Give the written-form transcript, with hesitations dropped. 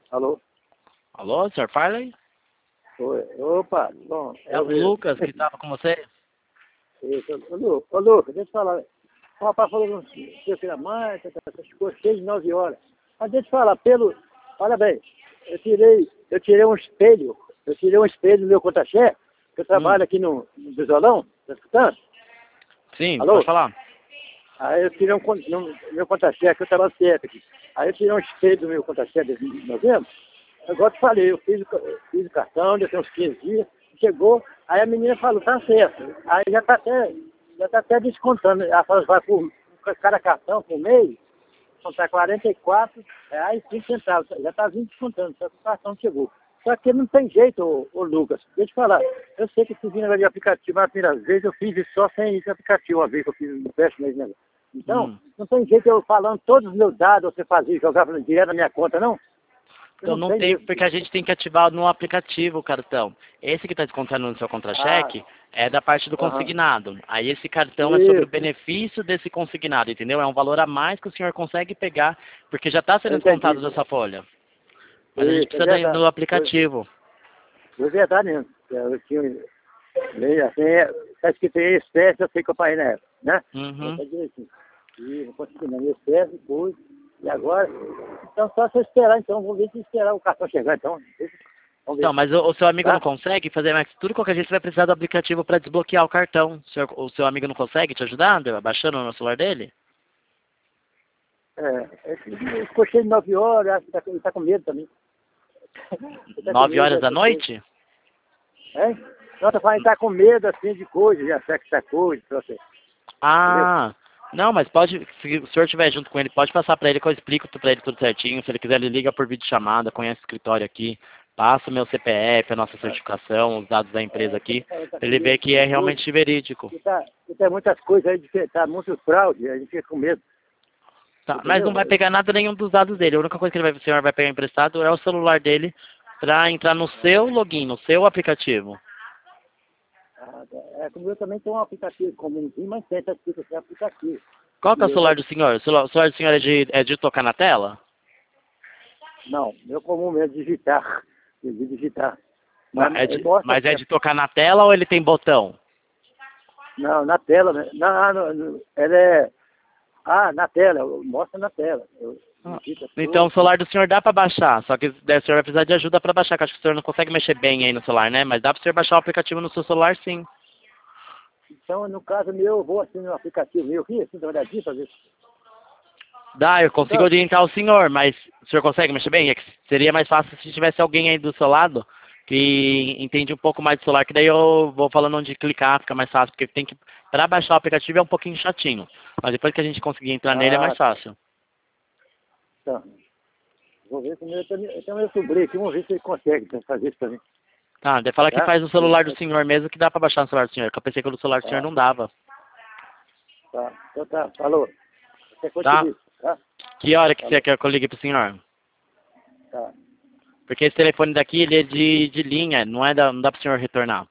Alô? Alô, Sr. Farley? Oi. Opa, bom. É o Lucas que estava com você? Isso. Ô, Lucas, deixa eu falar. O rapaz falou que eu filho da mãe, essas coisas, 6, 9 horas. Mas deixa eu falar, olha bem, eu tirei um espelho do meu contra-cheque, que eu trabalho aqui no violão, tá escutando? Sim, Alô? pode falar. Aí eu tirei no meu contra-cheque, eu trabalho certo aqui. Aí eu tirei um espelho do meu contra-cheque de novembro. Agora te falei, eu fiz o cartão, deu uns 15 dias, chegou, aí a menina falou, tá certo. Aí já tá até descontando. Ela falou, vai por cada cartão por mês, então tá R$ 44,05. Já tá vindo descontando, só que o cartão chegou. Só que não tem jeito, ô Lucas. Deixa eu falar. Eu sei que esse negócio de aplicativo, a primeira vez eu fiz isso só sem esse aplicativo, uma vez que eu fiz no teste mesmo. Né? Então, não tem jeito eu falando todos os meus dados, você fazia, jogava direto na minha conta, não? Então não tem, porque a gente tem que ativar no aplicativo o cartão. Esse que está descontando no seu contra-cheque é da parte do consignado. Aí esse cartão é sobre o benefício desse consignado, entendeu? É um valor a mais que o senhor consegue pegar, porque já está sendo descontado dessa folha. Mas a gente precisa ir no aplicativo. É verdade mesmo. Eu tinha assim, tá escrito aí, espécie, eu sei que eu parei na época, né? Uhum. E não consegui não, espécie, depois. E agora, então só você esperar, então, vamos ver se esperar o cartão chegar, então. Então, mas o seu amigo não consegue fazer, mas tudo qualquer jeito você vai precisar do aplicativo para desbloquear o cartão. O seu amigo não consegue te ajudar, baixando no celular dele? Ele ficou cheio de 9 horas, acho que ele tá com medo também. 9 horas da noite? É? Não, tá falando, ele tá com medo, assim, de coisa, de afectar coisa, pra você. Ah, não, mas pode, se o senhor estiver junto com ele, pode passar para ele que eu explico para ele tudo certinho. Se ele quiser, ele liga por videochamada, conhece o escritório aqui, passa o meu CPF, a nossa certificação, os dados da empresa aqui, pra ele ver que é realmente verídico. E tem muitas coisas aí, tá muito fraude, a gente fica com medo. Tá, mas não vai pegar nada nenhum dos dados dele. A única coisa que o senhor vai pegar emprestado é o celular dele para entrar no seu login, no seu aplicativo. Como eu também tenho um aplicativo comumzinho, mas tem essa aplicativo. Qual que é o celular do senhor? O celular do senhor é de tocar na tela? Não, meu comum mesmo é digitar. De digitar. Mas é de tocar na tela ou ele tem botão? Não, na tela, né? Ela é... na tela, mostra na tela. Então o celular do senhor dá para baixar, só que o senhor vai precisar de ajuda para baixar, que acho que o senhor não consegue mexer bem aí no celular, né? Mas dá para o senhor baixar o aplicativo no seu celular, sim. Então, no caso meu, eu vou assim no aplicativo meu aqui, assim, dar uma olhadinha para ver. Dá, eu consigo orientar o senhor, mas o senhor consegue mexer bem? É que seria mais fácil se tivesse alguém aí do seu lado que entende um pouco mais do celular, que daí eu vou falando onde clicar, fica mais fácil, porque tem que, para baixar o aplicativo é um pouquinho chatinho, mas depois que a gente conseguir entrar nele é mais fácil. Tá. Vou ver se eu tenho meu sobrinho aqui, vamos ver se ele consegue fazer isso também. Tá, daí fala que faz o celular do senhor mesmo, que dá para baixar no celular do senhor, que eu pensei que o do celular do senhor não dava. Tá, então tá, falou. Tá? Que hora que você quer que eu ligue pro senhor? Tá. Porque esse telefone daqui, ele é de linha, não dá pro senhor retornar.